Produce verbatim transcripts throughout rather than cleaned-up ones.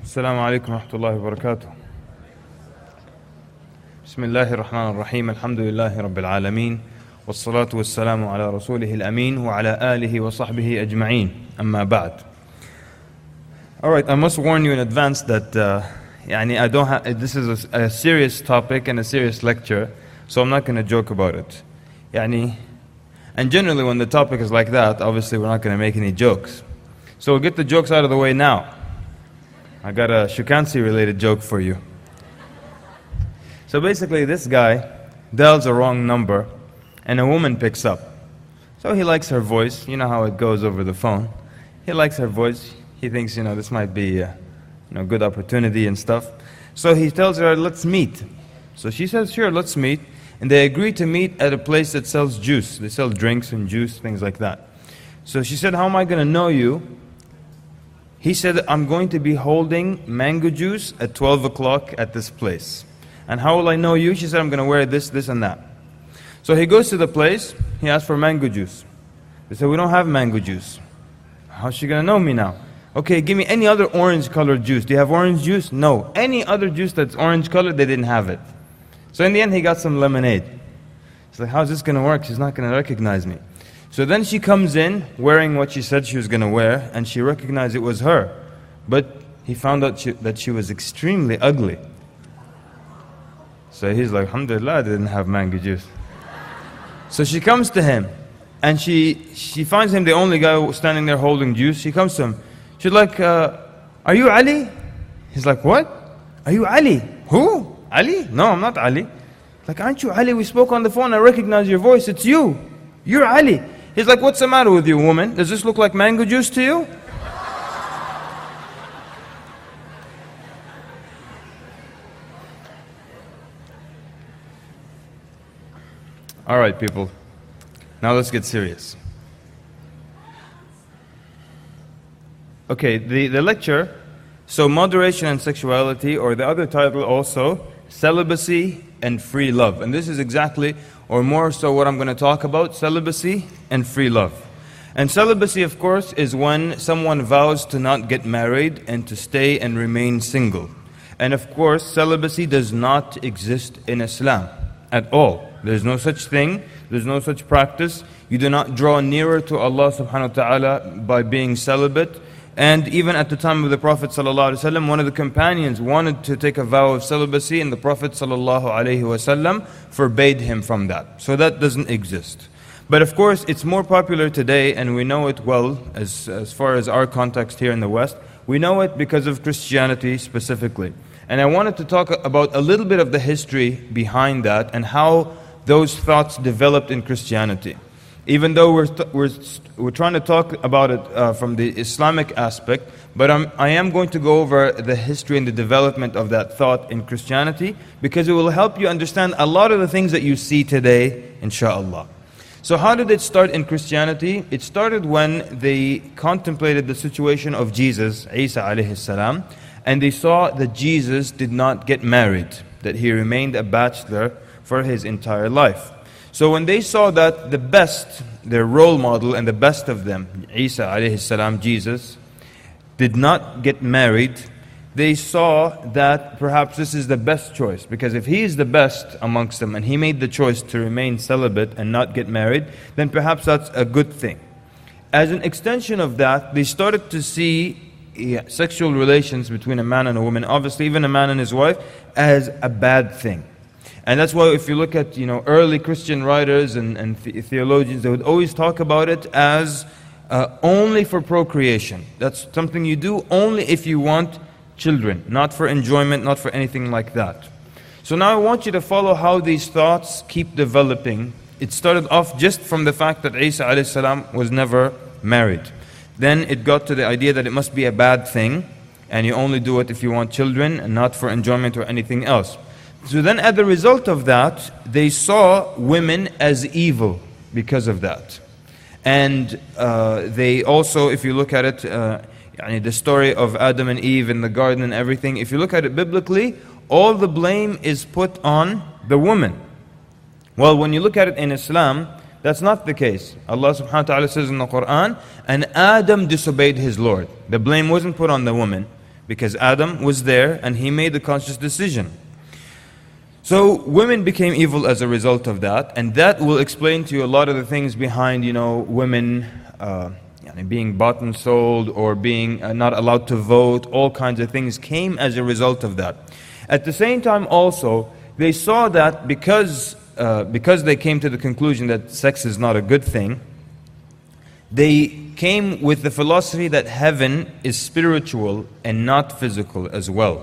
السلام عليكم ورحمة الله وبركاته. بسم الله الرحمن الرحيم. الحمد لله رب العالمين والصلاة والسلام على رسوله الأمين وعلى آله وصحبه أجمعين. أما بعد. Alright, I must warn you in advance that uh, يعني I don't ha- this is a, a serious topic and a serious lecture, so I'm not going to joke about it. يعني, and generally when the topic is like that, obviously we're not going to make any jokes. So we'll get the jokes out of the way now. I got a Shukansi related joke for you. So basically this guy dials a wrong number and a woman picks up. So he likes her voice. You know how it goes over the phone. He likes her voice. He thinks, you know, this might be a you know, good opportunity and stuff. So he tells her, let's meet. So she says, sure, let's meet. And they agree to meet at a place that sells juice. They sell drinks and juice, things like that. So she said, how am I going to know you? He said, I'm going to be holding mango juice at twelve o'clock at this place. And how will I know you? She said, I'm going to wear this, this and that. So he goes to the place, he asks for mango juice. They said, we don't have mango juice. How's she going to know me now? Okay, give me any other orange colored juice. Do you have orange juice? No. Any other juice that's orange colored, they didn't have it. So in the end, he got some lemonade. He's like, how's this going to work? She's not going to recognize me. So then she comes in wearing what she said she was going to wear, and she recognized it was her. But he found out she, that she was extremely ugly. So he's like, alhamdulillah, I didn't have mango juice. So she comes to him, and she she finds him the only guy standing there holding juice. She comes to him. She's like, uh, are you Ali? He's like, what? Are you Ali? Who? Ali? No, I'm not Ali. Like, aren't you Ali? We spoke on the phone. I recognize your voice. It's you. You're Ali. He's like, what's the matter with you, woman? Does this look like mango juice to you? Alright, people. Now let's get serious. Okay, the, the lecture, so moderation and sexuality, or the other title also, celibacy and free love. And this is exactly, or more so what I'm going to talk about, celibacy and free love. And celibacy, of course, is when someone vows to not get married and to stay and remain single. And of course, celibacy does not exist in Islam at all. There's no such thing, there's no such practice. You do not draw nearer to Allah subhanahu wa ta'ala by being celibate. And even at the time of the Prophet ﷺ, one of the companions wanted to take a vow of celibacy, and the Prophet ﷺ forbade him from that. So that doesn't exist. But of course, it's more popular today, and we know it well as, as far as our context here in the West. We know it because of Christianity specifically. And I wanted to talk about a little bit of the history behind that and how those thoughts developed in Christianity. Even though we're, we're, we're trying to talk about it uh, from the Islamic aspect, but I'm, I am going to go over the history and the development of that thought in Christianity, because it will help you understand a lot of the things that you see today, inshaAllah. So how did it start in Christianity? It started when they contemplated the situation of Jesus, Isa alayhi salam, and they saw that Jesus did not get married, that he remained a bachelor for his entire life. So when they saw that the best, their role model and the best of them, Isa alayhi salam, Jesus, did not get married, they saw that perhaps this is the best choice. Because if he is the best amongst them and he made the choice to remain celibate and not get married, then perhaps that's a good thing. As an extension of that, they started to see yeah, sexual relations between a man and a woman, obviously even a man and his wife, as a bad thing. And that's why if you look at you know early Christian writers and, and the theologians, they would always talk about it as uh, only for procreation. That's something you do only if you want children, not for enjoyment, not for anything like that. So now I want you to follow how these thoughts keep developing. It started off just from the fact that Isa alayhi salam was never married. Then it got to the idea that it must be a bad thing, and you only do it if you want children and not for enjoyment or anything else. So then as a result of that, they saw women as evil because of that. And uh, they also, if you look at it, uh, the story of Adam and Eve in the garden and everything, if you look at it biblically, all the blame is put on the woman. Well, when you look at it in Islam, that's not the case. Allah subhanahu wa ta'ala says in the Quran, and Adam disobeyed his Lord. The blame wasn't put on the woman. because Adam was there and he made the conscious decision. So women became evil as a result of that, and that will explain to you a lot of the things behind, you know, women uh, being bought and sold, or being uh, not allowed to vote. All kinds of things came as a result of that. At the same time also, they saw that because, uh, because they came to the conclusion that sex is not a good thing, they came with the philosophy that heaven is spiritual and not physical as well.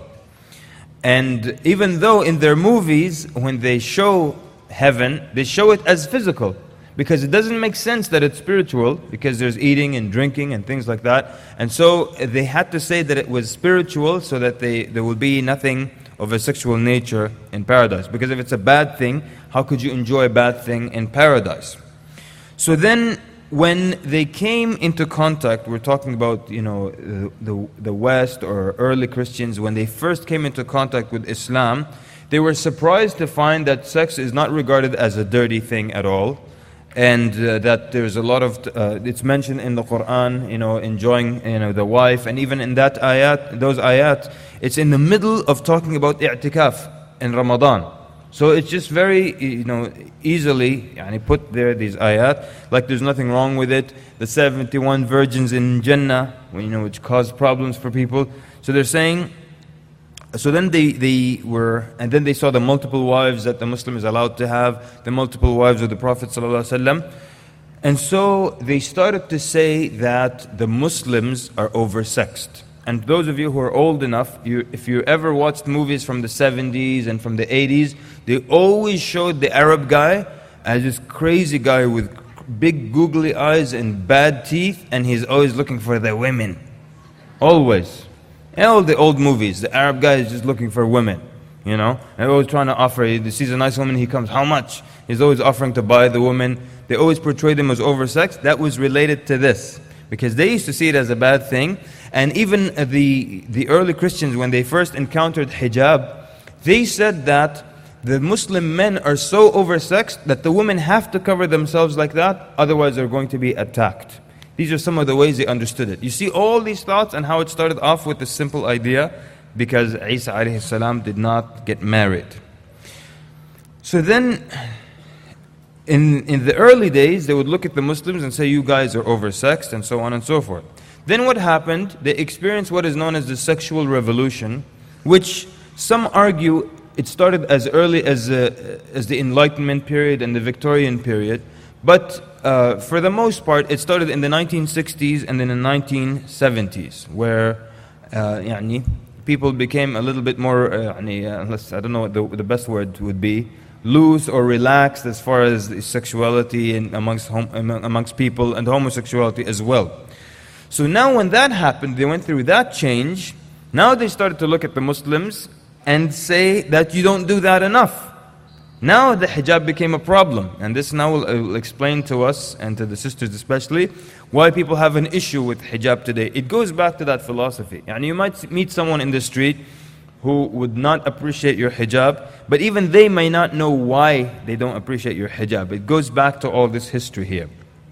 And even though in their movies, when they show heaven, they show it as physical, because it doesn't make sense that it's spiritual, because there's eating and drinking and things like that. And so they had to say that it was spiritual so that they, there will be nothing of a sexual nature in paradise. Because if it's a bad thing, how could you enjoy a bad thing in paradise? So then, when they came into contact, we're talking about, you know, the, the, the West or early Christians, when they first came into contact with Islam, they were surprised to find that sex is not regarded as a dirty thing at all, and uh, that there's a lot of, uh, it's mentioned in the Quran, you know, enjoying, you know, the wife, and even in that ayat, those ayat, it's in the middle of talking about i'tikaf in Ramadan. So it's just very, you know, easily yani, put there, these ayat, like there's nothing wrong with it. The seventy-one virgins in Jannah, you know, which cause problems for people. So they're saying, so then they, they were, and then they saw the multiple wives that the Muslim is allowed to have, the multiple wives of the Prophet ﷺ. And so they started to say that the Muslims are oversexed. And those of you who are old enough, you, if you ever watched movies from the seventies and from the eighties, they always showed the Arab guy as this crazy guy with big googly eyes and bad teeth, and he's always looking for the women. Always. In all the old movies, the Arab guy is just looking for women, you know. And always trying to offer, he sees a nice woman, he comes, how much? He's always offering to buy the woman. They always portrayed them as oversexed. That was related to this, because they used to see it as a bad thing. And even the, the early Christians, when they first encountered hijab, they said that the Muslim men are so oversexed that the women have to cover themselves like that, otherwise they're going to be attacked. These are some of the ways they understood it. You see all these thoughts and how it started off with this simple idea, because Isa alayhi salam did not get married. So then, in, in the early days, they would look at the Muslims and say, you guys are oversexed, and so on and so forth. Then what happened? They experienced what is known as the sexual revolution, which some argue it started as early as, uh, as the Enlightenment period and the Victorian period. But uh, for the most part, it started in the nineteen sixties and in the nineteen seventies, where uh, يعني, people became a little bit more, uh, يعني, uh, unless, I don't know what the, the best word would be, loose or relaxed as far as sexuality and amongst, hom amongst people, and homosexuality as well. So now when that happened, they went through that change. Now they started to look at the Muslims and say that you don't do that enough. Now the hijab became a problem. And this now will, uh, will explain to us, and to the sisters especially, why people have an issue with hijab today. It goes back to that philosophy. And you might meet someone in the street who would not appreciate your hijab, but even they may not know why they don't appreciate your hijab. It goes back to all this history here.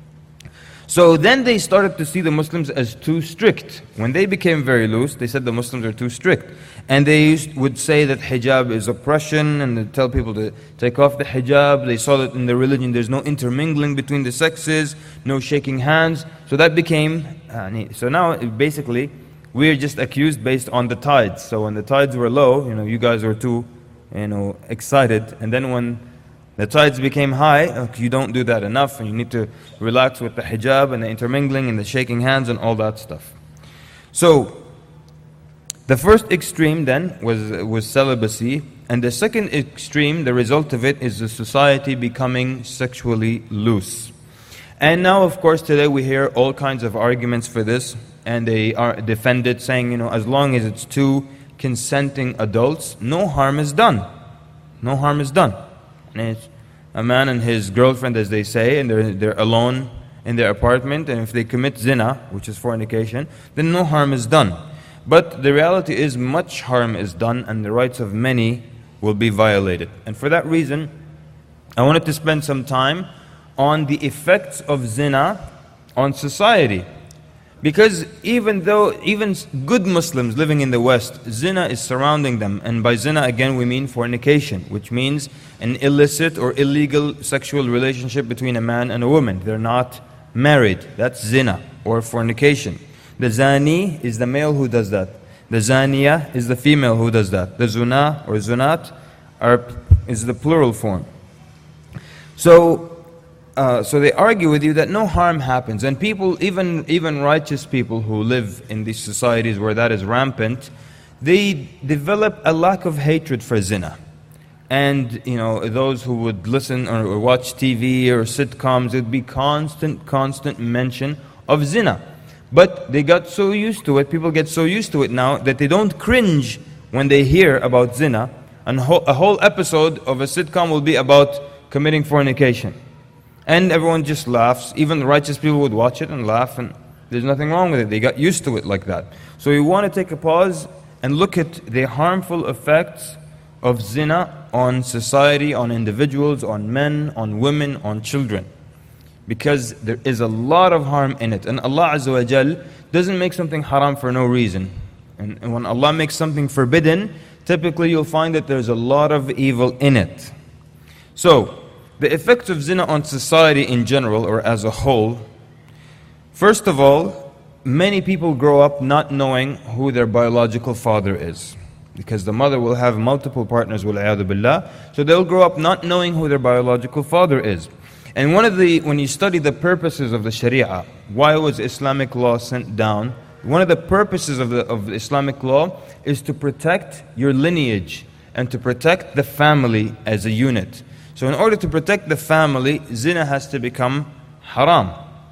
So then they started to see the Muslims as too strict. When they became very loose, they said the Muslims are too strict. And they used, would say that hijab is oppression, and they tell people to take off the hijab. They saw that in the religion there's no intermingling between the sexes, no shaking hands. So that became, uh, so now basically we're just accused based on the tides. So when the tides were low, you know, you guys were too, you know, excited. And then when the tides became high, you don't do that enough, and you need to relax with the hijab and the intermingling and the shaking hands and all that stuff. So, the first extreme then was, was celibacy, and the second extreme, the result of it, is the society becoming sexually loose. And now, of course, today we hear all kinds of arguments for this, and they are defended, saying, you know, as long as it's two consenting adults, no harm is done. No harm is done. And it's a man and his girlfriend, as they say, and they're, they're alone in their apartment, and if they commit zina, which is fornication, then no harm is done. But the reality is much harm is done, and the rights of many will be violated. And for that reason, I wanted to spend some time on the effects of zina on society. Because even though, even good Muslims living in the West, zina is surrounding them. And by zina, again, we mean fornication, which means an illicit or illegal sexual relationship between a man and a woman. They're not married. That's zina or fornication. The zani is the male who does that. The zaniya is the female who does that. The zuna or zunat are, is the plural form. So, Uh, so they argue with you that no harm happens. And people, even, even righteous people who live in these societies where that is rampant, they develop a lack of hatred for zina. And, you know, those who would listen or, or watch T V or sitcoms, it would be constant, constant mention of zina. But they got so used to it, people get so used to it now, that they don't cringe when they hear about zina. And ho a whole episode of a sitcom will be about committing fornication. And everyone just laughs. Even the righteous people would watch it and laugh, and there's nothing wrong with it. They got used to it like that. So we want to take a pause and look at the harmful effects of zina on society, on individuals, on men, on women, on children. Because there is a lot of harm in it. And Allah Azza wa Jal doesn't make something haram for no reason. And, and when Allah makes something forbidden, typically you'll find that there's a lot of evil in it. So, the effects of zina on society in general, or as a whole, first of all, many people grow up not knowing who their biological father is. Because the mother will have multiple partners, wal-'iyadhu billah, so they'll grow up not knowing who their biological father is. And one of the, when you study the purposes of the Sharia, why was Islamic law sent down? One of the purposes of the, of the Islamic law is to protect your lineage and to protect the family as a unit. So in order to protect the family, zina has to become haram.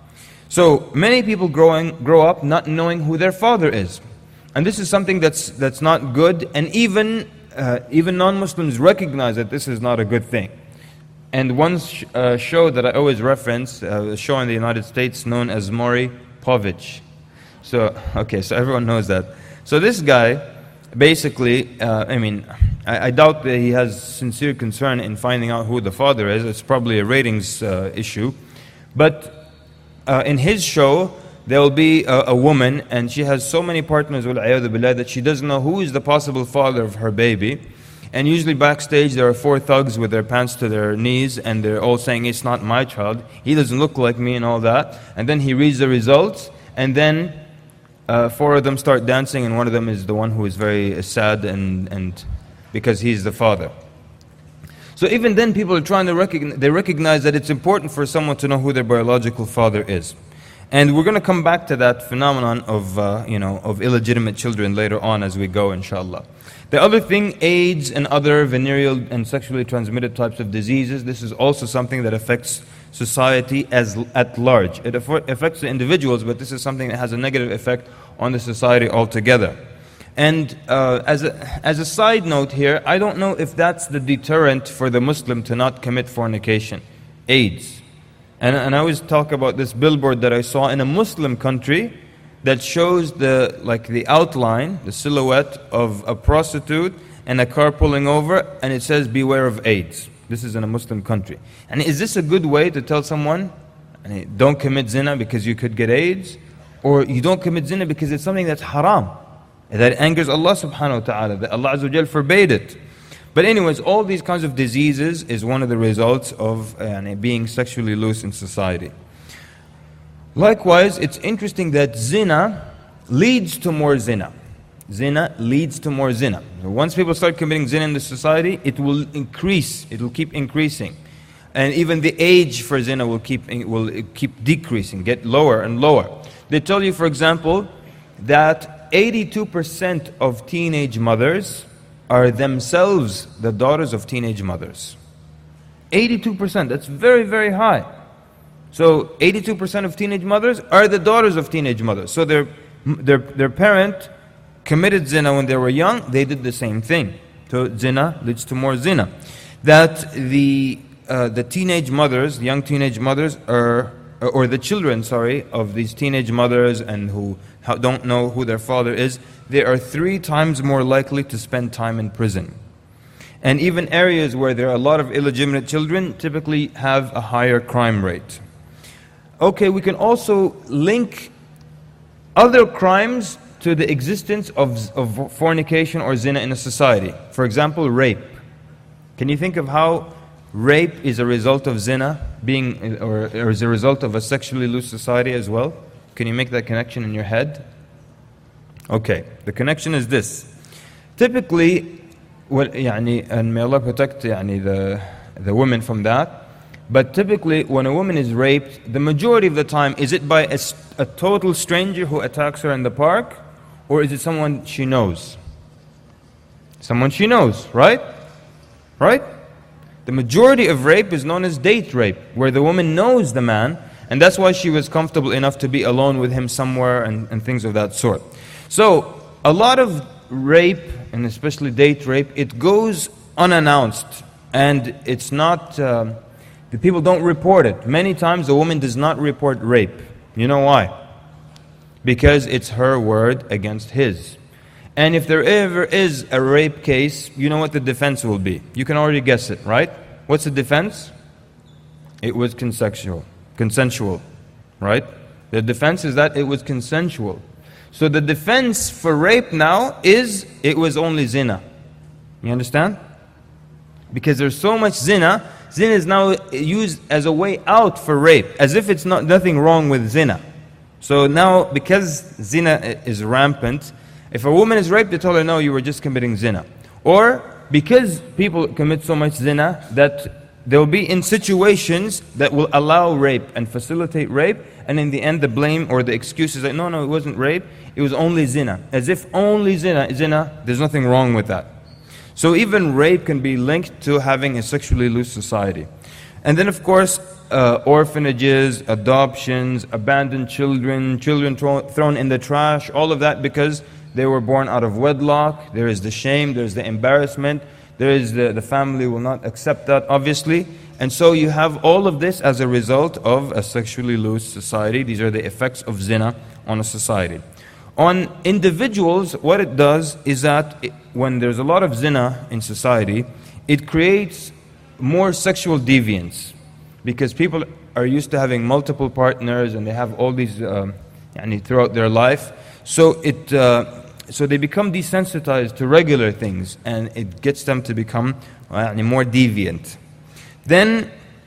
So many people growing, grow up not knowing who their father is. And this is something that's, that's not good, and even, uh, even non-Muslims recognize that this is not a good thing. And one sh uh, show that I always reference, uh, a show in the United States known as Maury Povich. So, okay, so everyone knows that. So this guy, basically, uh, I mean, I, I doubt that he has sincere concern in finding out who the father is. It's probably a ratings uh, issue. But uh, in his show, there will be a, a woman, and she has so many partners, wal-'iyadhu billah, that she doesn't know who is the possible father of her baby. And usually backstage, there are four thugs with their pants to their knees, and they're all saying, it's not my child, he doesn't look like me, and all that. And then he reads the results, and then Uh, four of them start dancing, and one of them is the one who is very sad, and, and because he's the father. So even then, people are trying to recognize, they recognize that it's important for someone to know who their biological father is. And we're going to come back to that phenomenon of, uh, you know, of illegitimate children later on as we go, inshallah. The other thing, AIDS and other venereal and sexually transmitted types of diseases, this is also something that affects society as at large. It affects the individuals, but this is something that has a negative effect on the society altogether. And uh, as, a, as a side note here, I don't know if that's the deterrent for the Muslim to not commit fornication, AIDS. And, and I always talk about this billboard that I saw in a Muslim country that shows the, like the outline, the silhouette of a prostitute and a car pulling over, and it says, beware of AIDS. This is in a Muslim country. And is this a good way to tell someone, don't commit zina because you could get AIDS? Or you don't commit zina because it's something that's haram, that angers Allah subhanahu wa ta'ala, that Allah Azza wa Jal forbade it. But anyways, all these kinds of diseases is one of the results of uh, being sexually loose in society. Likewise, it's interesting that zina leads to more zina. Zina leads to more zina. So once people start committing zina in the society, it will increase. It will keep increasing, and even the age for zina will keep will keep decreasing, get lower and lower. They tell you, for example, that eighty-two percent of teenage mothers are themselves the daughters of teenage mothers. eighty-two percent. That's very, very high. So eighty-two percent of teenage mothers are the daughters of teenage mothers. So their their their parent committed zina when they were young, they did the same thing. So zina leads to more zina. That the uh, the teenage mothers, young teenage mothers, are or the children, sorry, of these teenage mothers and who don't know who their father is, they are three times more likely to spend time in prison. And even areas where there are a lot of illegitimate children typically have a higher crime rate. Okay, we can also link other crimes to the existence of, of fornication or zina in a society. For example, rape. Can you think of how rape is a result of zina being, or, or is a result of a sexually loose society as well? Can you make that connection in your head? Okay, the connection is this. Typically, what, يعني, and may Allah protect يعني, the, the women from that, but typically when a woman is raped, the majority of the time, is it by a, a total stranger who attacks her in the park, or is it someone she knows? Someone she knows, right? Right? The majority of rape is known as date rape, where the woman knows the man, and that's why she was comfortable enough to be alone with him somewhere and, and things of that sort. So, a lot of rape, and especially date rape, it goes unannounced, and it's not, um, the people don't report it. Many times the woman does not report rape. You know why? Because it's her word against his. And if there ever is a rape case, you know what the defense will be. You can already guess it, right? What's the defense? It was consensual. Consensual, right? The defense is that it was consensual. So the defense for rape now is it was only zina. You understand? Because there's so much zina, zina is now used as a way out for rape, as if it's not nothing wrong with zina. So now, because zina is rampant, if a woman is raped, they tell her, no, you were just committing zina. Or because people commit so much zina that they will be in situations that will allow rape and facilitate rape, and in the end the blame or the excuse is like, no, no, it wasn't rape, it was only zina. As if only zina, zina, there's nothing wrong with that. So even rape can be linked to having a sexually loose society. And then of course, uh, orphanages, adoptions, abandoned children, children thrown, thrown in the trash, all of that because they were born out of wedlock. There is the shame, there is the embarrassment, there is the, the family will not accept that, obviously. And so you have all of this as a result of a sexually loose society. These are the effects of zina on a society. On individuals, what it does is that it, when there's a lot of zina in society, it creates more sexual deviance. Because people are used to having multiple partners and they have all these um, yani, throughout their life. So it, uh, so they become desensitized to regular things, and it gets them to become uh, more deviant. Then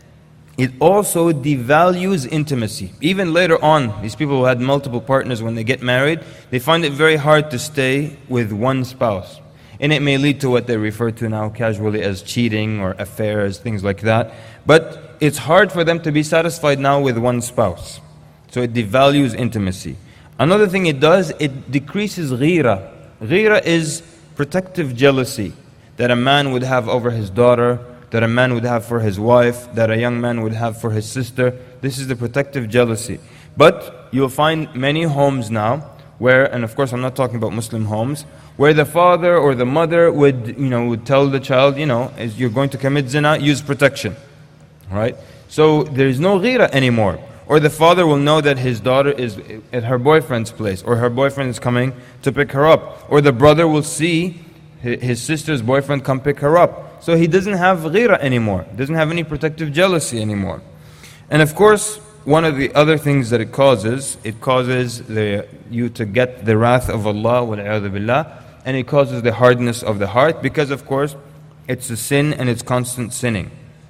it also devalues intimacy. Even later on, these people who had multiple partners, when they get married, they find it very hard to stay with one spouse. And it may lead to what they refer to now casually as cheating or affairs, things like that. But it's hard for them to be satisfied now with one spouse. So it devalues intimacy. Another thing it does, it decreases ghira. Ghira is protective jealousy that a man would have over his daughter, that a man would have for his wife, that a young man would have for his sister. This is the protective jealousy. But you'll find many homes now where, and of course I'm not talking about Muslim homes, where the father or the mother would, you know, would tell the child, you know, as you're going to commit zina, use protection. Right? So there is no ghira anymore. Or the father will know that his daughter is at her boyfriend's place, or her boyfriend is coming to pick her up. Or the brother will see his sister's boyfriend come pick her up. So he doesn't have ghira anymore, doesn't have any protective jealousy anymore. And of course, one of the other things that it causes, it causes the, you to get the wrath of Allah, wal-'iyadhu billah, and it causes the hardness of the heart, because of course, it's a sin and it's constant sinning.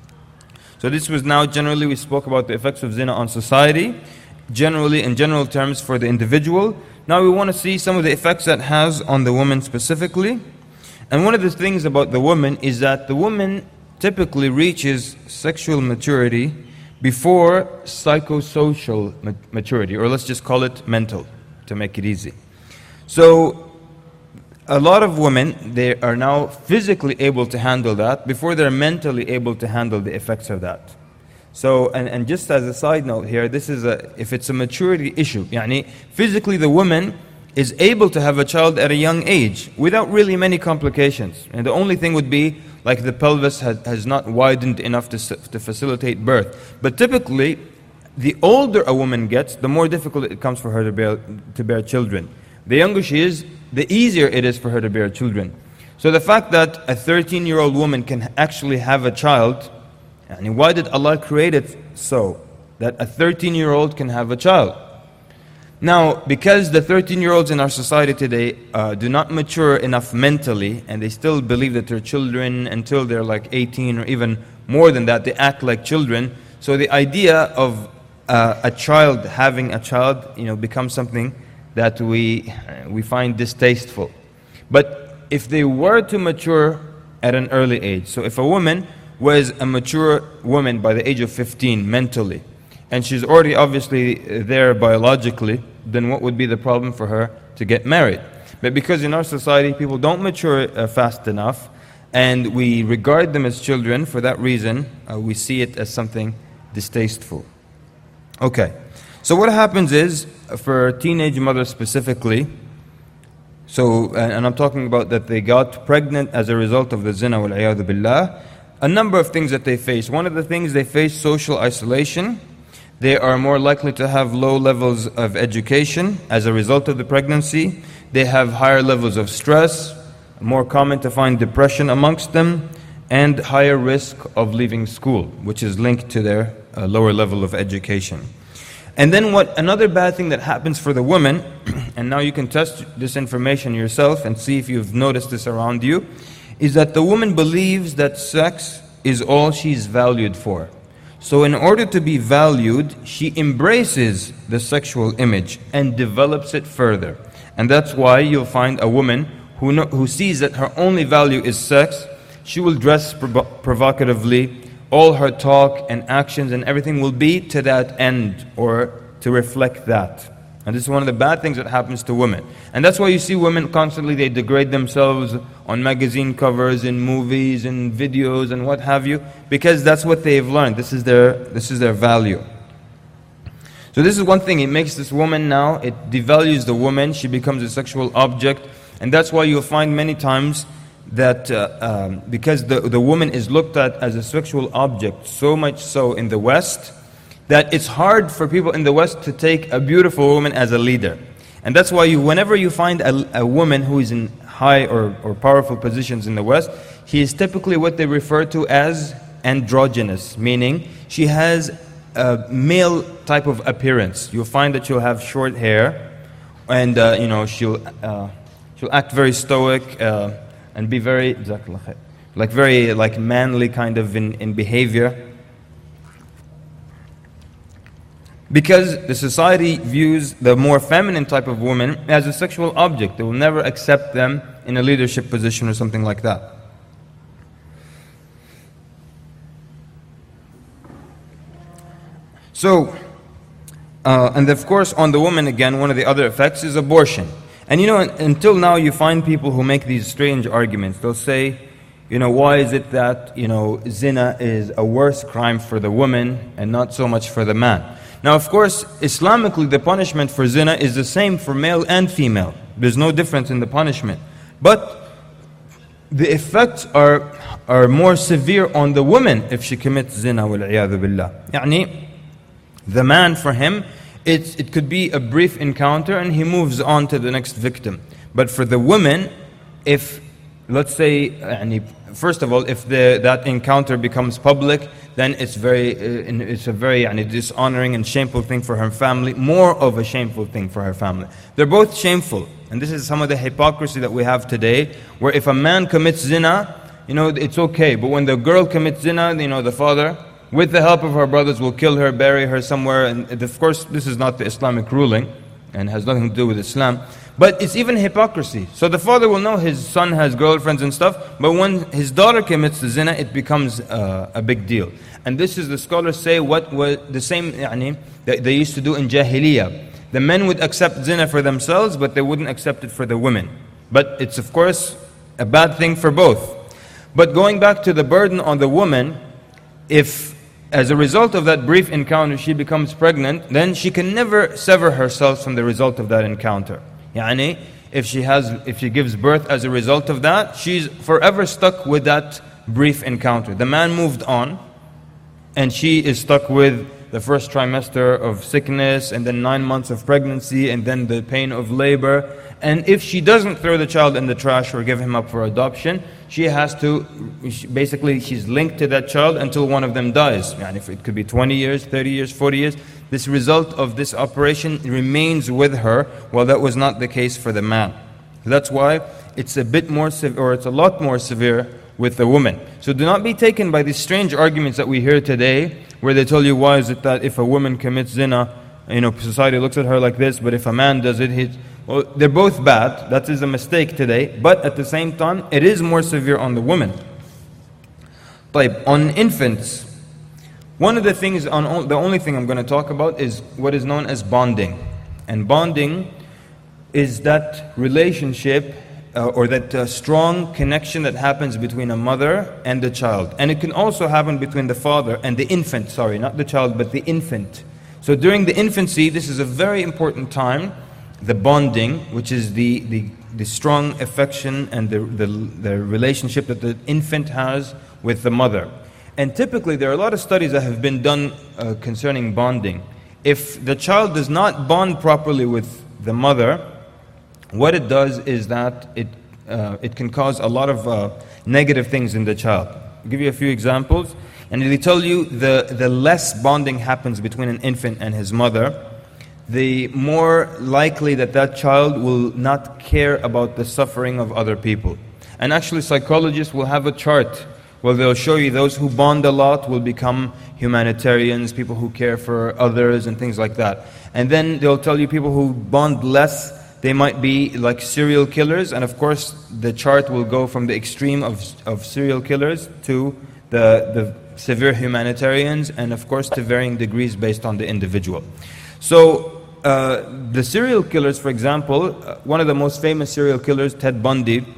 So this was now generally, we spoke about the effects of zina on society, generally in general terms for the individual. Now we want to see some of the effects that has on the woman specifically. And one of the things about the woman is that the woman typically reaches sexual maturity before psychosocial maturity, or let's just call it mental, to make it easy. So a lot of women, they are now physically able to handle that before they're mentally able to handle the effects of that. So, and, and just as a side note here, this is a, if it's a maturity issue, yani physically the woman is able to have a child at a young age without really many complications. And the only thing would be like the pelvis has, has not widened enough to, to facilitate birth. But typically, the older a woman gets, the more difficult it becomes for her to bear, to bear children. The younger she is, the easier it is for her to bear children. So the fact that a thirteen-year-old woman can actually have a child, and why did Allah create it so? That a thirteen-year-old can have a child. Now, because the thirteen-year-olds in our society today uh, do not mature enough mentally, and they still believe that they're children until they're like eighteen or even more than that, they act like children. So the idea of uh, a child having a child, you know, becomes something that we we find distasteful. But if they were to mature at an early age, so if a woman was a mature woman by the age of fifteen mentally, and she's already obviously there biologically, then what would be the problem for her to get married? But because in our society people don't mature uh, fast enough, and we regard them as children, for that reason uh, we see it as something distasteful. Okay, so what happens is, for teenage mothers specifically, so, and I'm talking about that they got pregnant as a result of the zina wal iyadhu billah, a number of things that they face. One of the things they face, social isolation. They are more likely to have low levels of education as a result of the pregnancy. They have higher levels of stress, more common to find depression amongst them, and higher risk of leaving school, which is linked to their uh, lower level of education. And then what another bad thing that happens for the woman, and now you can test this information yourself and see if you've noticed this around you, is that the woman believes that sex is all she's valued for. So in order to be valued, she embraces the sexual image and develops it further. And that's why you'll find a woman who, know, who sees that her only value is sex. She will dress provo provocatively. All her talk and actions and everything will be to that end, or to reflect that. And this is one of the bad things that happens to women. And that's why you see women constantly, they degrade themselves on magazine covers, in movies, in videos, and what have you, because that's what they've learned. This is their, this is their value. So this is one thing, it makes this woman now, it devalues the woman, she becomes a sexual object. And that's why you'll find many times that uh, um, because the, the woman is looked at as a sexual object, so much so in the West, that it's hard for people in the West to take a beautiful woman as a leader. And that's why you, whenever you find a, a woman who is in high or, or powerful positions in the West, she is typically what they refer to as androgynous, meaning she has a male type of appearance. You'll find that she'll have short hair, and uh, you know, she'll, uh, she'll act very stoic, uh, and be very, like very like manly kind of in, in behavior. Because the society views the more feminine type of woman as a sexual object. They will never accept them in a leadership position or something like that. So, uh, and of course on the woman again, one of the other effects is abortion. And you know, until now you find people who make these strange arguments. They'll say, you know, why is it that, you know, zina is a worse crime for the woman and not so much for the man? Now, of course, Islamically, the punishment for zina is the same for male and female. There's no difference in the punishment. But the effects are, are more severe on the woman if she commits zina, wal-'iyadhu billah. Yani, the man, for him, it, it could be a brief encounter and he moves on to the next victim. But for the woman, if, let's say, yani, first of all, if the, that encounter becomes public, then it's very, uh, it's a very yani, dishonoring and shameful thing for her family, more of a shameful thing for her family. They're both shameful. And this is some of the hypocrisy that we have today, where if a man commits zina, you know, it's okay. But when the girl commits zina, you know, the father, with the help of her brothers, will kill her, bury her somewhere. And of course, this is not the Islamic ruling and has nothing to do with Islam. But it's even hypocrisy. So the father will know his son has girlfriends and stuff, but when his daughter commits the zina, it becomes uh, a big deal. And this is, the scholars say, what was the same yani, that they used to do in Jahiliyyah. The men would accept zina for themselves, but they wouldn't accept it for the women. But it's of course a bad thing for both. But going back to the burden on the woman, if as a result of that brief encounter she becomes pregnant, then she can never sever herself from the result of that encounter. Yani, if she has, if she gives birth as a result of that, she's forever stuck with that brief encounter. The man moved on, and she is stuck with the first trimester of sickness, and then nine months of pregnancy, and then the pain of labor. And if she doesn't throw the child in the trash or give him up for adoption, she has to, basically she's linked to that child until one of them dies. And if it could be twenty years, thirty years, forty years, this result of this operation remains with her, while that was not the case for the man. That's why it's a bit more severe, or it's a lot more severe with the woman. So do not be taken by these strange arguments that we hear today, where they tell you, why is it that if a woman commits zina, you know, society looks at her like this, but if a man does it, he... Well, they're both bad. That is a mistake today. But at the same time, it is more severe on the woman. Like on infants, one of the things, on the only thing I'm going to talk about is what is known as bonding. And bonding is that relationship uh, or that uh, strong connection that happens between a mother and the child. And it can also happen between the father and the infant. Sorry, not the child, but the infant. So during the infancy, this is a very important time. The bonding, which is the, the, the strong affection and the, the, the relationship that the infant has with the mother. And typically there are a lot of studies that have been done uh, concerning bonding. If the child does not bond properly with the mother, what it does is that it, uh, it can cause a lot of uh, negative things in the child. I'll give you a few examples. And they tell you the, the less bonding happens between an infant and his mother, the more likely that that child will not care about the suffering of other people. And actually psychologists will have a chart where they'll show you those who bond a lot will become humanitarians, people who care for others and things like that. And then they'll tell you people who bond less, they might be like serial killers. And of course the chart will go from the extreme of, of serial killers to the, the severe humanitarians, and of course to varying degrees based on the individual. So uh, the serial killers, for example, uh, one of the most famous serial killers, Ted Bundy,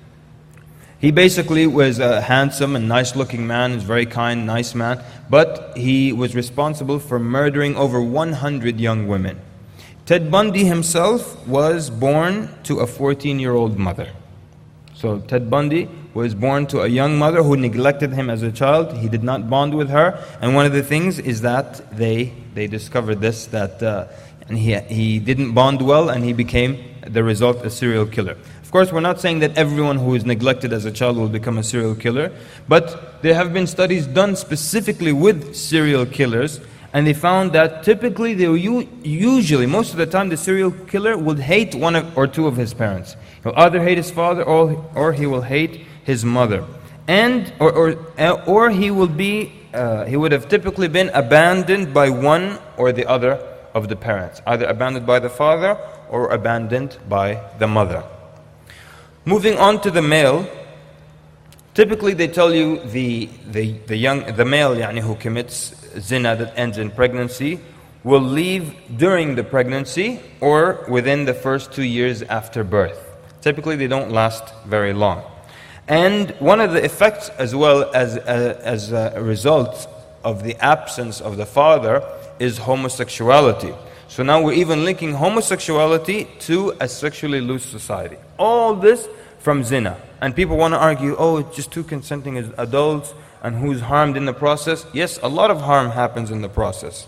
he basically was a handsome and nice looking man, he was a very kind, nice man, but he was responsible for murdering over one hundred young women. Ted Bundy himself was born to a fourteen year old mother. So Ted Bundy was born to a young mother who neglected him as a child. He did not bond with her. And one of the things is that they they discovered this, that uh, and he, he didn't bond well, and he became, the result, a serial killer. Of course, we're not saying that everyone who is neglected as a child will become a serial killer, but there have been studies done specifically with serial killers, and they found that typically, they will usually, most of the time, the serial killer would hate one of, or two of his parents. He'll either hate his father or, or he will hate his mother. And, or, or, or he will be, uh, he would have typically been abandoned by one or the other of the parents, either abandoned by the father or abandoned by the mother. Moving on to the male, typically they tell you the, the, the, young, the male yani, who commits zina that ends in pregnancy will leave during the pregnancy or within the first two years after birth. Typically they don't last very long. And one of the effects as well as, uh, as a result of the absence of the father is homosexuality. So now we're even linking homosexuality to a sexually loose society. All this from zina. And people want to argue, oh, it's just two consenting adults, and who's harmed in the process? Yes, a lot of harm happens in the process.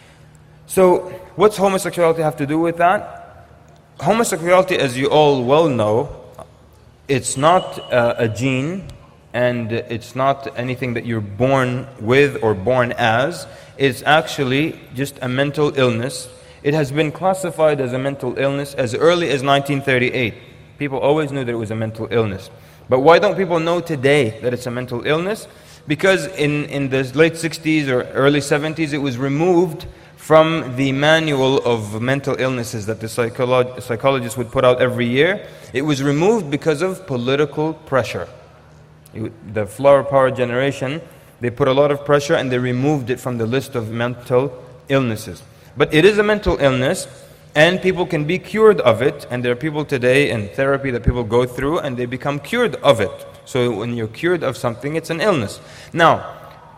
So what's homosexuality have to do with that? Homosexuality, as you all well know, it's not uh, a gene, and it's not anything that you're born with or born as. It's actually just a mental illness. It has been classified as a mental illness as early as nineteen thirty-eight. People always knew that it was a mental illness. But why don't people know today that it's a mental illness? Because in, in the late sixties or early seventies, it was removed from the manual of mental illnesses that the psycholo- psychologists would put out every year. It was removed because of political pressure. It, the Flower Power generation, they put a lot of pressure and they removed it from the list of mental illnesses. But it is a mental illness, and people can be cured of it, and there are people today in therapy that people go through and they become cured of it. So when you're cured of something, it's an illness. Now,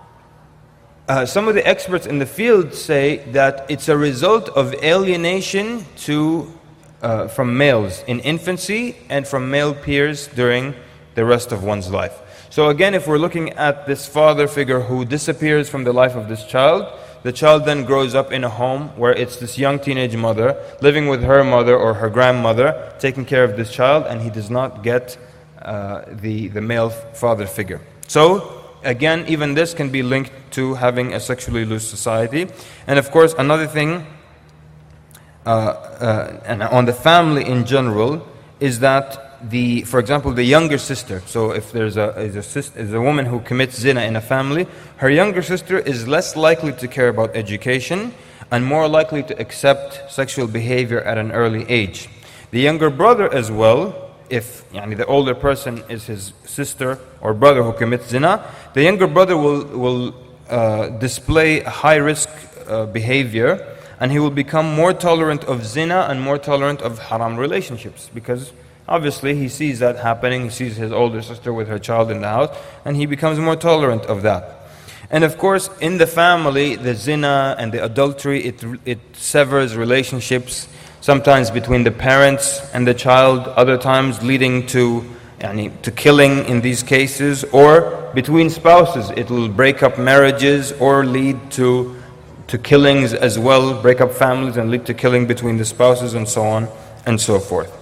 uh, some of the experts in the field say that it's a result of alienation to, uh, from males in infancy and from male peers during the rest of one's life. So again, if we're looking at this father figure who disappears from the life of this child, the child then grows up in a home where it's this young teenage mother living with her mother or her grandmother, taking care of this child, and he does not get uh, the, the male father figure. So, again, even this can be linked to having a sexually loose society. And of course, another thing, uh, uh, and on the family in general, is that the, for example, the younger sister. So if there's a, is a, sis, is a woman who commits zina in a family, her younger sister is less likely to care about education and more likely to accept sexual behavior at an early age. The younger brother as well, if yani, the older person is his sister or brother who commits zina, the younger brother will, will uh, display high-risk uh, behavior, and he will become more tolerant of zina and more tolerant of haram relationships, because obviously he sees that happening, he sees his older sister with her child in the house, and he becomes more tolerant of that. And of course, in the family, the zina and the adultery, it, it severs relationships, sometimes between the parents and the child, other times leading to, yani, to killing in these cases, or between spouses. It will break up marriages or lead to, to killings as well, break up families and lead to killing between the spouses and so on and so forth.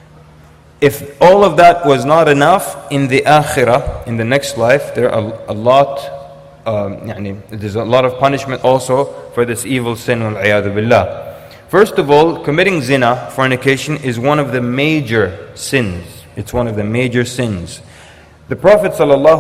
If all of that was not enough, in the akhirah, in the next life, there are a lot, um, yani, there's a lot of punishment also for this evil sin, wal-'iyadhu billah. First of all, committing zina, fornication, is one of the major sins. It's one of the major sins. The Prophet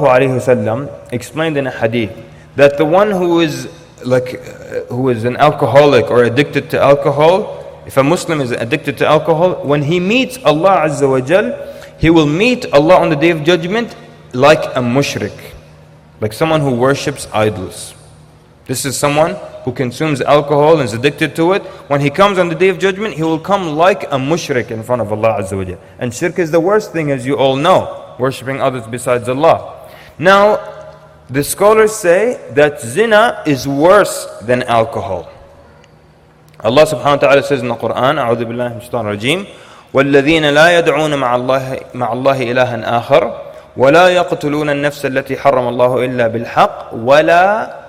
ﷺ explained in a hadith that the one who is like, uh, who is an alcoholic or addicted to alcohol, if a Muslim is addicted to alcohol, when he meets Allah Azza wa Jal, he will meet Allah on the Day of Judgment like a mushrik, like someone who worships idols. This is someone who consumes alcohol and is addicted to it. When he comes on the Day of Judgment, he will come like a mushrik in front of Allah Azza wa Jal. And shirk is the worst thing, as you all know, worshipping others besides Allah. Now, the scholars say that zina is worse than alcohol. Allah subhanahu wa ta'ala says in the Quran, أعوذ بالله من الشيطان الرجيم والذين لا يدعون مع الله مع الله إلها آخر ولا يقتلون النفس التي حرم الله إلا بالحق ولا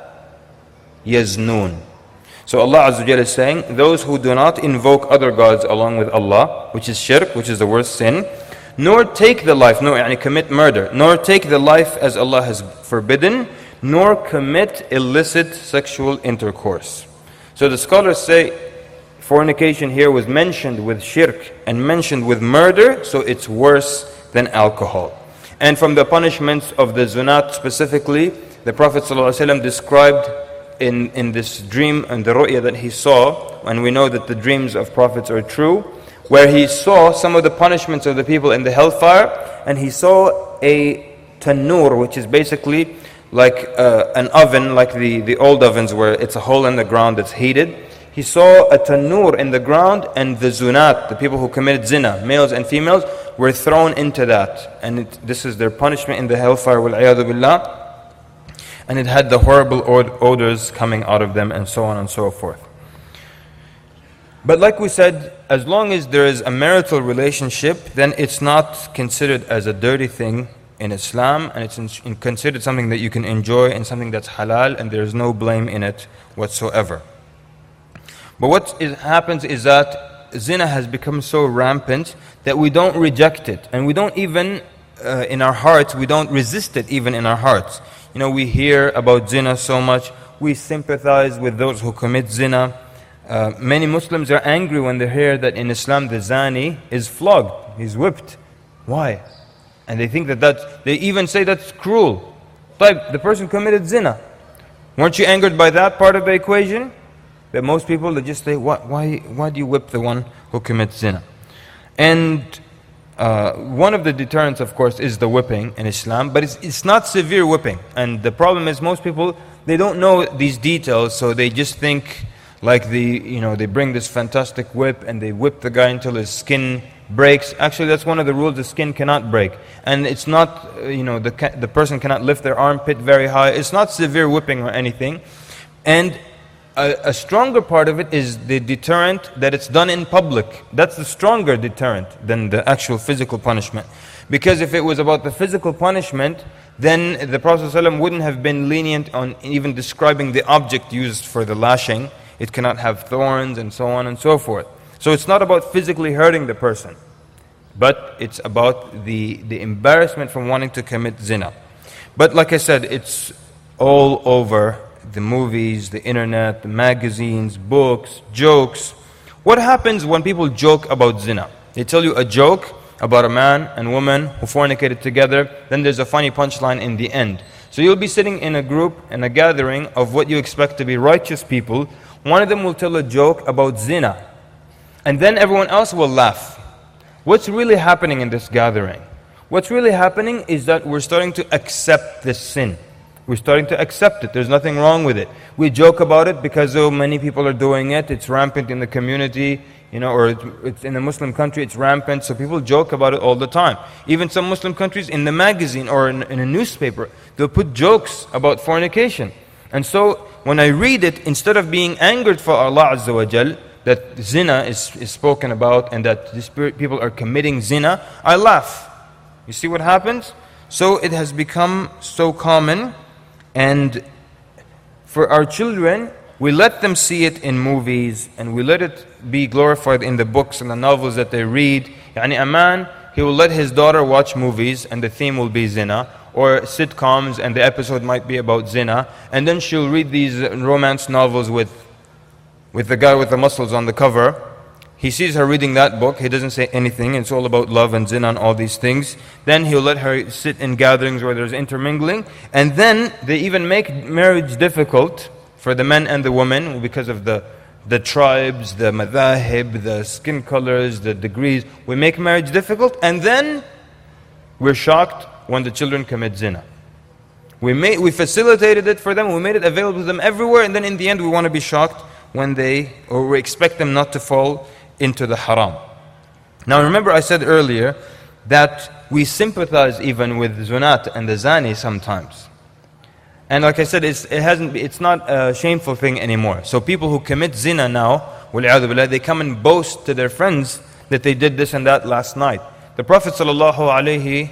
يزنون. So Allah Azza wa Jalla is saying, those who do not invoke other gods along with Allah, which is shirk, which is the worst sin, nor take the life, nor yani, commit murder, nor take the life as Allah has forbidden, nor commit illicit sexual intercourse. So the scholars say fornication here was mentioned with shirk and mentioned with murder, so it's worse than alcohol. And from the punishments of the zunat specifically, the Prophet ﷺ described in, in this dream and the ru'ya that he saw, and we know that the dreams of prophets are true, where he saw some of the punishments of the people in the hellfire, and he saw a tanur, which is basically like uh, an oven, like the, the old ovens where it's a hole in the ground that's heated. He saw a tanur in the ground, and the zunat, the people who committed zina, males and females, were thrown into that. And it, this is their punishment in the hellfire, wal-'iyadhu billah. And it had the horrible od- odors coming out of them, and so on and so forth. But like we said, as long as there is a marital relationship, then it's not considered as a dirty thing in Islam, and it's in, in considered something that you can enjoy and something that's halal, and there's no blame in it whatsoever. But what is, happens is that zina has become so rampant that we don't reject it, and we don't even, uh, in our hearts, we don't resist it even in our hearts. You know, we hear about zina so much, we sympathize with those who commit zina. Uh, many Muslims are angry when they hear that in Islam the zani is flogged, he's whipped. Why? And they think that that's, they even say that's cruel. But the person committed zina. Weren't you angered by that part of the equation? That most people, they just say, why, why, why do you whip the one who commits zina? And uh, one of the deterrents, of course, is the whipping in Islam, but it's, it's not severe whipping. And the problem is most people, they don't know these details, so they just think like the, you know, they bring this fantastic whip and they whip the guy until his skin breaks. Actually, that's one of the rules, the skin cannot break. And it's not, uh, you know, the, ca- the person cannot lift their armpit very high. It's not severe whipping or anything. And a, a stronger part of it is the deterrent that it's done in public. That's the stronger deterrent than the actual physical punishment. Because if it was about the physical punishment, then the Prophet ﷺ wouldn't have been lenient on even describing the object used for the lashing. It cannot have thorns and so on and so forth. So it's not about physically hurting the person, but it's about the, the embarrassment from wanting to commit zina. But like I said, it's all over the movies, the internet, the magazines, books, jokes. What happens when people joke about zina? They tell you a joke about a man and woman who fornicated together, then there's a funny punchline in the end. So you'll be sitting in a group, in a gathering of what you expect to be righteous people. One of them will tell a joke about zina, and then everyone else will laugh. What's really happening in this gathering? What's really happening is that we're starting to accept this sin. We're starting to accept it. There's nothing wrong with it. We joke about it because so many people are doing it. It's rampant in the community, you know, or it's in a Muslim country, it's rampant. So people joke about it all the time. Even some Muslim countries, in the magazine or in, in a newspaper, they'll put jokes about fornication. And so when I read it, instead of being angered for Allah Azza wa Jal, that zina is, is spoken about and that these people are committing zina, I laugh. You see what happens? So it has become so common. And for our children, we let them see it in movies, and we let it be glorified in the books and the novels that they read. Yani a man, he will let his daughter watch movies and the theme will be zina, or sitcoms and the episode might be about zina, and then she'll read these romance novels with, with the guy with the muscles on the cover. He sees her reading that book, he doesn't say anything, it's all about love and zina and all these things. Then he'll let her sit in gatherings where there's intermingling, and then they even make marriage difficult for the men and the women because of the, the tribes, the madhahib, the skin colors, the degrees. We make marriage difficult, and then we're shocked when the children commit zina. We, made, we facilitated it for them, we made it available to them everywhere, and then in the end we want to be shocked when they, or we expect them not to fall into the haram. Now remember I said earlier that we sympathize even with zunat and the zani sometimes. And like I said, it's, it hasn't, it's not a shameful thing anymore. So people who commit zina now, they come and boast to their friends that they did this and that last night. The Prophet ﷺ,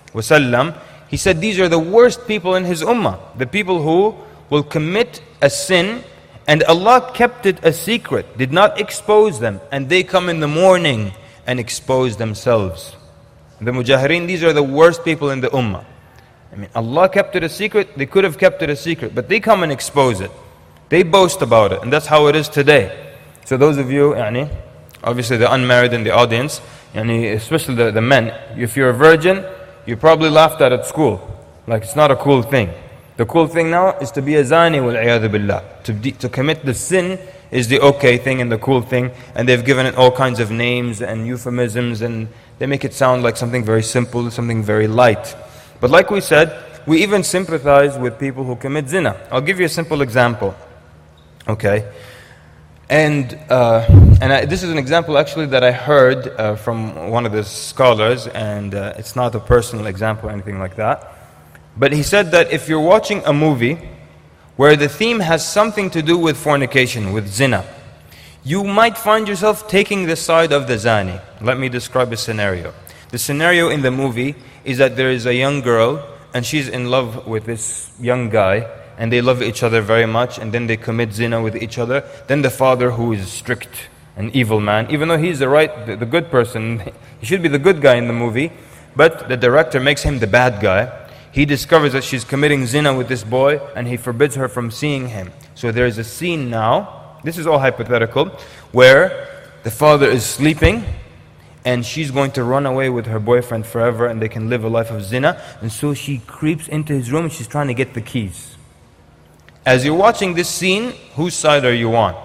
he said these are the worst people in his ummah. The people who will commit a sin and Allah kept it a secret, did not expose them, and they come in the morning and expose themselves. The mujahirin, these are the worst people in the ummah. I mean, Allah kept it a secret, they could have kept it a secret, but they come and expose it. They boast about it, and that's how it is today. So those of you, yani, obviously the unmarried in the audience, yani, especially the, the men, if you're a virgin, you probably laughed at at school. Like it's not a cool thing. The cool thing now is to be a zani wal-'iyadhu billah. To, de- to commit the sin is the okay thing and the cool thing. And they've given it all kinds of names and euphemisms, and they make it sound like something very simple, something very light. But like we said, we even sympathize with people who commit zina. I'll give you a simple example. Okay? And uh, and I, this is an example actually that I heard uh, from one of the scholars, and uh, it's not a personal example or anything like that. But he said that if you're watching a movie where the theme has something to do with fornication, with zina, you might find yourself taking the side of the zani. Let me describe a scenario. The scenario in the movie is that there is a young girl and she's in love with this young guy, and they love each other very much, and then they commit zina with each other. Then the father, who is strict, an evil man, even though he's the right, the, the good person, he should be the good guy in the movie, but the director makes him the bad guy. He discovers that she's committing zina with this boy, and he forbids her from seeing him. So there is a scene now, this is all hypothetical, where the father is sleeping, and she's going to run away with her boyfriend forever, and they can live a life of zina. And so she creeps into his room, and she's trying to get the keys. As you're watching this scene, whose side are you on?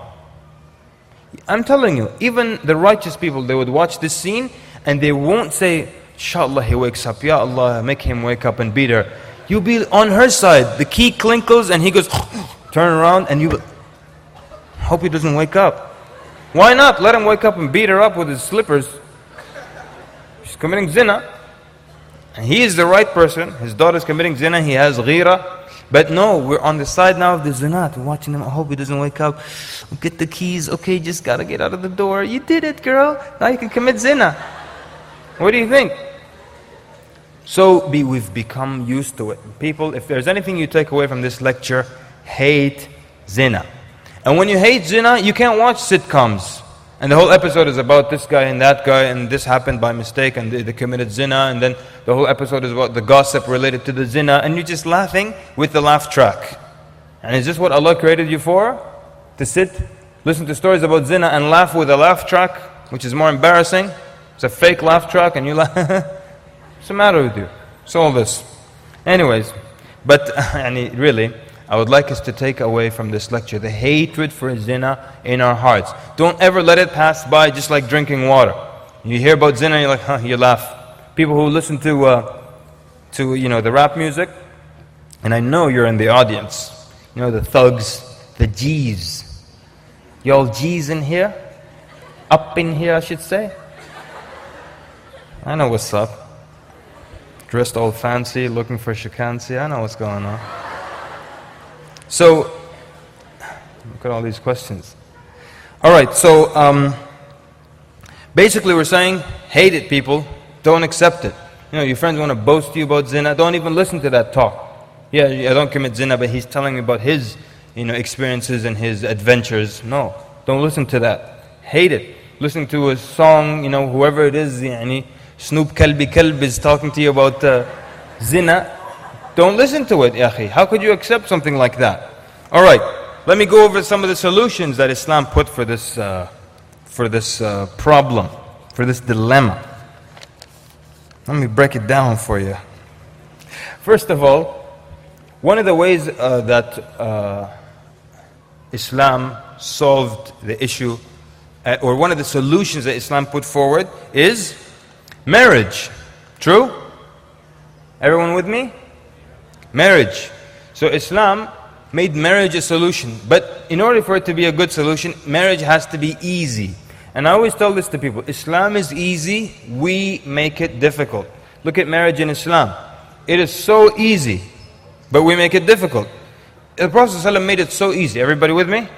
I'm telling you, even the righteous people, they would watch this scene, and they won't say, inshallah he wakes up, Ya Allah, make him wake up and beat her. You'll be on her side. The key clinkles and he goes, turn around, and you hope he doesn't wake up. Why not? Let him wake up and beat her up with his slippers. She's committing zina. And he is the right person. His daughter's committing zina. He has ghira. But no, we're on the side now of the zina. We're watching him. I hope he doesn't wake up. Get the keys. Okay, just gotta get out of the door. You did it, girl. Now you can commit zina. What do you think? So be, we've become used to it. People, if there's anything you take away from this lecture, hate zina. And when you hate zina, you can't watch sitcoms. And the whole episode is about this guy and that guy, and this happened by mistake, and they, they committed zina, and then the whole episode is about the gossip related to the zina, and you're just laughing with the laugh track. And is this what Allah created you for? To sit, listen to stories about zina, and laugh with a laugh track, which is more embarrassing. It's a fake laugh track, and you laugh. What's the matter with you? It's all this. Anyways, but yani, really, I would like us to take away from this lecture the hatred for zina in our hearts. Don't ever let it pass by just like drinking water. You hear about zina, you're like, huh, you laugh. People who listen to, uh, to you know, the rap music, and I know you're in the audience. You know, the thugs, the G's. Y'all G's in here? Up in here, I should say. I know what's up. Dressed all fancy, looking for shikansi. I know what's going on. So, look at all these questions. Alright, so um, basically we're saying, hate it people, don't accept it. You know, your friends want to boast to you about zina, don't even listen to that talk. Yeah, I don't commit zina, but he's telling me about his you know, experiences and his adventures. No, don't listen to that. Hate it. Listen to a song, you know, whoever it is, yani, Snoop Kalbi Kalb is talking to you about uh, zina. Don't listen to it, ya akhi. How could you accept something like that? Alright, let me go over some of the solutions that Islam put for this, uh, for this uh, problem, for this dilemma. Let me break it down for you. First of all, one of the ways uh, that uh, Islam solved the issue, uh, or one of the solutions that Islam put forward is marriage. True? Everyone with me? Marriage. So Islam made marriage a solution. But in order for it to be a good solution, marriage has to be easy. And I always tell this to people, Islam is easy, we make it difficult. Look at marriage in Islam. It is so easy, but we make it difficult. The Prophet ﷺ made it so easy. Everybody with me?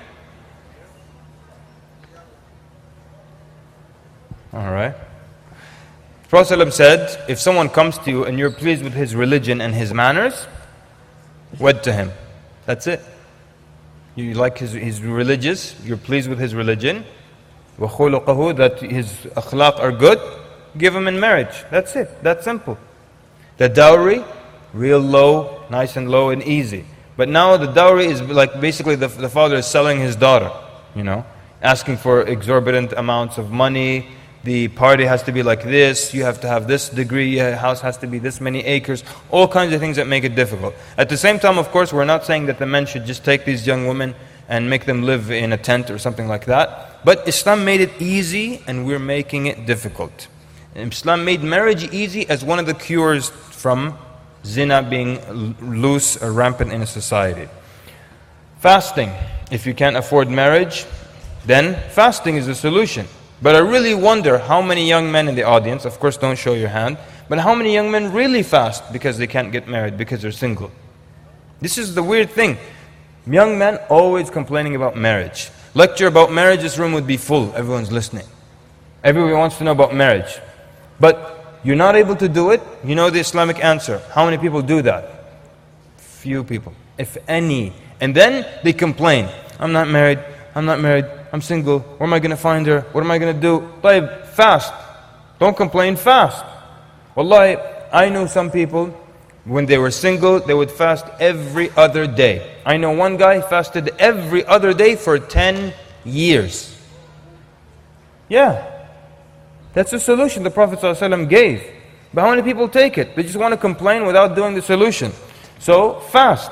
Alright. The Prophet ﷺ said, if someone comes to you and you're pleased with his religion and his manners, wed to him. That's it. You like his, his religious, you're pleased with his religion, وَخُلُقَهُ, that his akhlaq are good, give him in marriage. That's it. That's simple. The dowry, real low, nice and low and easy. But now the dowry is like basically the, the father is selling his daughter, you know, asking for exorbitant amounts of money. The party has to be like this, you have to have this degree, your house has to be this many acres, all kinds of things that make it difficult. At the same time, of course, we're not saying that the men should just take these young women and make them live in a tent or something like that. But Islam made it easy and we're making it difficult. And Islam made marriage easy as one of the cures from zina being loose or rampant in a society. Fasting. If you can't afford marriage, then fasting is a solution. But I really wonder how many young men in the audience, of course don't show your hand, but how many young men really fast because they can't get married, because they're single? This is the weird thing. Young men always complaining about marriage. Lecture about marriage, this room would be full, everyone's listening. Everybody wants to know about marriage. But you're not able to do it, you know the Islamic answer. How many people do that? Few people, if any. And then they complain, I'm not married, I'm not married, I'm single, where am I going to find her? What am I going to do? Taib, fast. Don't complain, fast. Wallahi, I know some people, when they were single, they would fast every other day. I know one guy fasted every other day for ten years. Yeah, that's the solution the Prophet ﷺ gave. But how many people take it? They just want to complain without doing the solution. So, fast.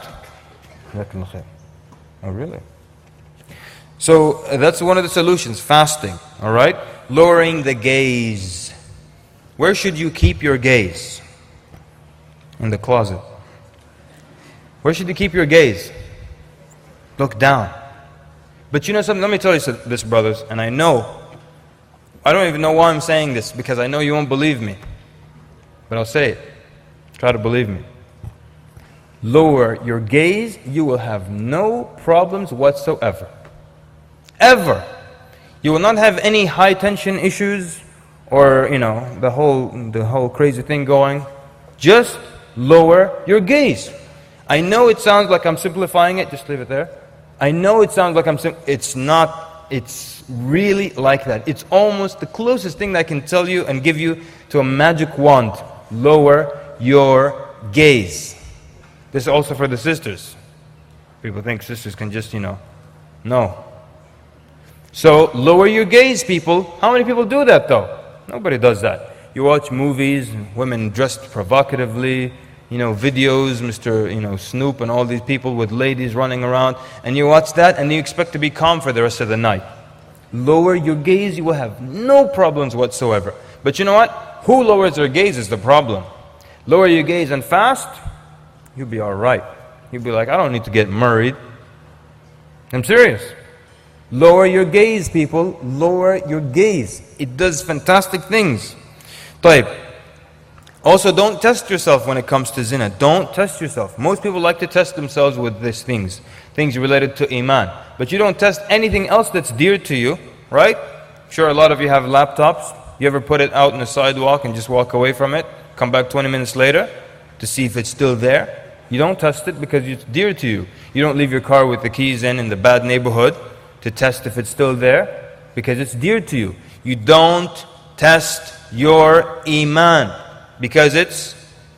Oh, really? So uh, that's one of the solutions, fasting, all right? Lowering the gaze. Where should you keep your gaze? In the closet. Where should you keep your gaze? Look down. But you know something, let me tell you this, brothers, and I know, I don't even know why I'm saying this, because I know you won't believe me. But I'll say it. Try to believe me. Lower your gaze, you will have no problems whatsoever. Ever. You will not have any high tension issues or, you know, the whole the whole crazy thing going. Just lower your gaze. I know it sounds like I'm simplifying it, just leave it there. I know it sounds like I'm sim- it's not, it's really like that. It's almost the closest thing that I can tell you and give you to a magic wand. Lower your gaze. This is also for the sisters. People think sisters can just, you know, no. So lower your gaze, people. How many people do that though? Nobody does that. You watch movies, women dressed provocatively, you know, videos, Mister you know, Snoop and all these people with ladies running around, and you watch that and you expect to be calm for the rest of the night. Lower your gaze, you will have no problems whatsoever. But you know what? Who lowers their gaze is the problem. Lower your gaze and fast, you'll be alright. You'll be like, I don't need to get married. I'm serious. Lower your gaze, people. Lower your gaze. It does fantastic things. طيب. Also, don't test yourself when it comes to zina. Don't test yourself. Most people like to test themselves with these things. Things related to iman. But you don't test anything else that's dear to you, right? Sure, a lot of you have laptops. You ever put it out on the sidewalk and just walk away from it? Come back twenty minutes later to see if it's still there? You don't test it because it's dear to you. You don't leave your car with the keys in in the bad neighborhood to test if it's still there because it's dear to you. You don't test your iman. Because it's,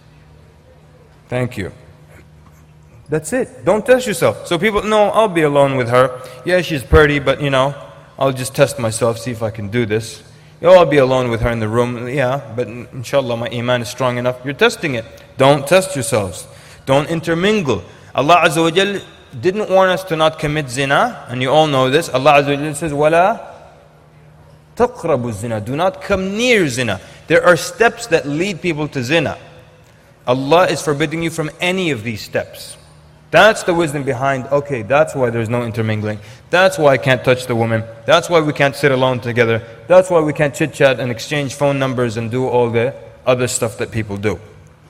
thank you. That's it. Don't test yourself. So people, no, I'll be alone with her. Yeah, she's pretty, but you know, I'll just test myself, see if I can do this. Oh, I'll be alone with her in the room. Yeah, but inshallah my iman is strong enough. You're testing it. Don't test yourselves. Don't intermingle. Allah Azza wa Jal didn't warn us to not commit zina, and you all know this. Allah Azza wa Jal says, وَلَا تَقْرَبُوا الزِّنَا. Do not come near zina. There are steps that lead people to zina. Allah is forbidding you from any of these steps. That's the wisdom behind, okay, that's why there's no intermingling. That's why I can't touch the woman. That's why we can't sit alone together. That's why we can't chit-chat and exchange phone numbers and do all the other stuff that people do.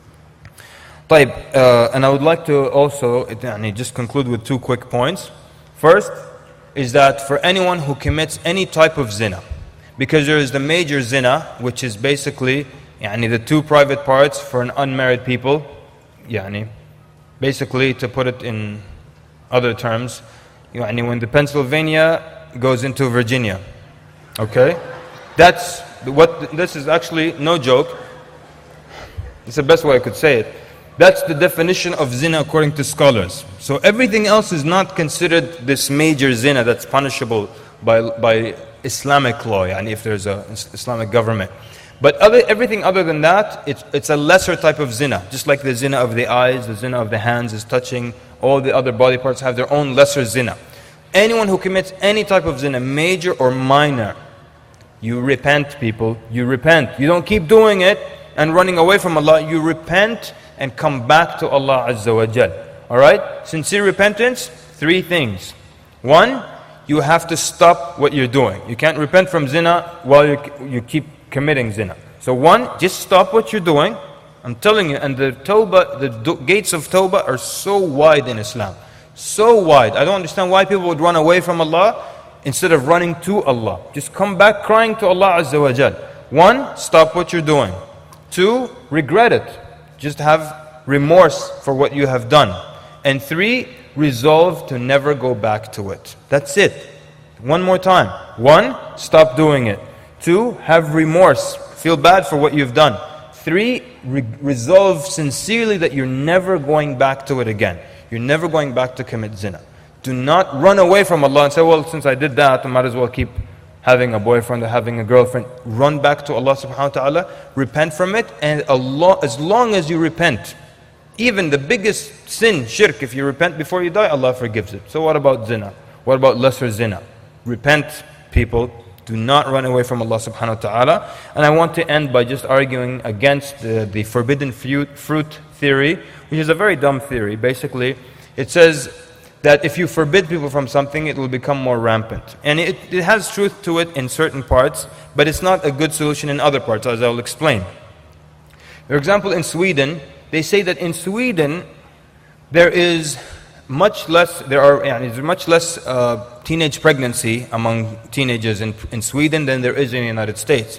طيب, uh, and I would like to also just conclude with two quick points. First is that for anyone who commits any type of zina, because there is the major zina, which is basically يعني, the two private parts for an unmarried people. يعني, basically, to put it in other terms, يعني, when the Pennsylvania goes into Virginia. Okay? That's what, this is actually no joke. It's the best way I could say it. That's the definition of zina according to scholars. So everything else is not considered this major zina that's punishable by, by Islamic law, and if there's an Islamic government. But other, everything other than that, it's, it's a lesser type of zina. Just like the zina of the eyes, the zina of the hands is touching, all the other body parts have their own lesser zina. Anyone who commits any type of zina, major or minor, you repent, people. You repent. You don't keep doing it and running away from Allah. You repent and come back to Allah Azza wa Jal. Alright? Sincere repentance, three things. One, you have to stop what you're doing. You can't repent from zina while you, you keep committing zina. So one, just stop what you're doing. I'm telling you, and the tawbah, the do- gates of tawbah are so wide in Islam. So wide. I don't understand why people would run away from Allah instead of running to Allah. Just come back crying to Allah Azza wa Jal. One, stop what you're doing. Two, regret it. Just have remorse for what you have done. And three, resolve to never go back to it. That's it. One more time. One, stop doing it. Two, have remorse. Feel bad for what you've done. Three, re- resolve sincerely that you're never going back to it again. You're never going back to commit zina. Do not run away from Allah and say, well, since I did that, I might as well keep having a boyfriend or having a girlfriend. Run back to Allah subhanahu wa ta'ala, repent from it, and Allah, as long as you repent, even the biggest sin, shirk, if you repent before you die, Allah forgives it. So what about zina? What about lesser zina? Repent, people. Do not run away from Allah subhanahu wa ta'ala. And I want to end by just arguing against the, the forbidden fruit, fruit theory, which is a very dumb theory. Basically, it says that if you forbid people from something, it will become more rampant. And it, it has truth to it in certain parts, but it's not a good solution in other parts, as I'll explain. For example, in Sweden, they say that in Sweden, there is much less, there are yani, there's much less uh, teenage pregnancy among teenagers in, in Sweden than there is in the United States.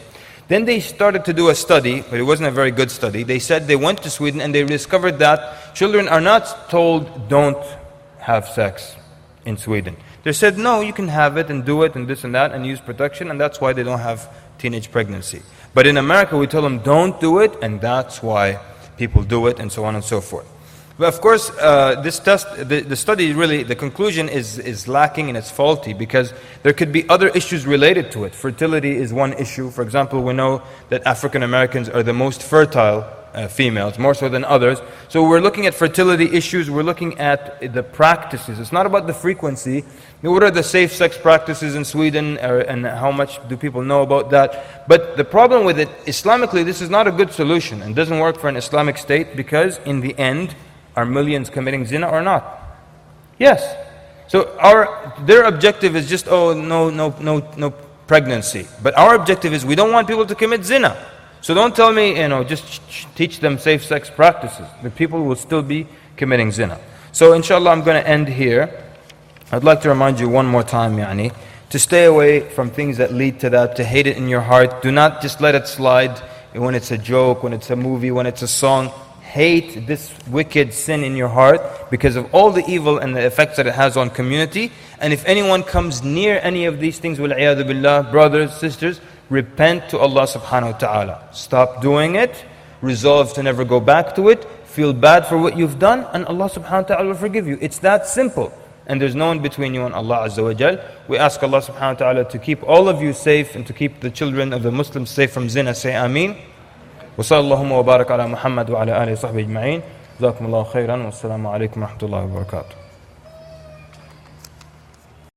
Then they started to do a study, but it wasn't a very good study. They said they went to Sweden and they discovered that children are not told don't have sex in Sweden. They said, no, you can have it and do it and this and that and use protection, and that's why they don't have teenage pregnancy. But in America, we tell them don't do it, and that's why people do it, and so on and so forth. But of course, uh, this test, the, the study really, the conclusion is, is lacking and it's faulty, because there could be other issues related to it. Fertility is one issue. For example, we know that African Americans are the most fertile uh, females, more so than others. So we're looking at fertility issues, we're looking at the practices. It's not about the frequency. What are the safe sex practices in Sweden, or, and how much do people know about that? But the problem with it, Islamically, this is not a good solution and doesn't work for an Islamic state, because in the end, are millions committing zina or not? Yes. So our their objective is just, oh, no, no, no, no pregnancy. But our objective is we don't want people to commit zina. So don't tell me, you know, just teach them safe sex practices. The people will still be committing zina. So inshallah, I'm going to end here. I'd like to remind you one more time, yani, to stay away from things that lead to that, to hate it in your heart. Do not just let it slide when it's a joke, when it's a movie, when it's a song. Hate this wicked sin in your heart because of all the evil and the effects that it has on community. And if anyone comes near any of these things, وَالْعِيَاذُ بِاللَّهِ, brothers, sisters, repent to Allah subhanahu wa ta'ala. Stop doing it. Resolve to never go back to it. Feel bad for what you've done, and Allah subhanahu wa ta'ala will forgive you. It's that simple. And there's no one between you and Allah Azza wa Jal. We ask Allah subhanahu wa ta'ala to keep all of you safe and to keep the children of the Muslims safe from zina. Say Ameen. وصلى اللهم وبارك على محمد وعلى آله وصحبه أجمعين. جزاكم الله خيرا والسلام عليكم ورحمة الله وبركاته.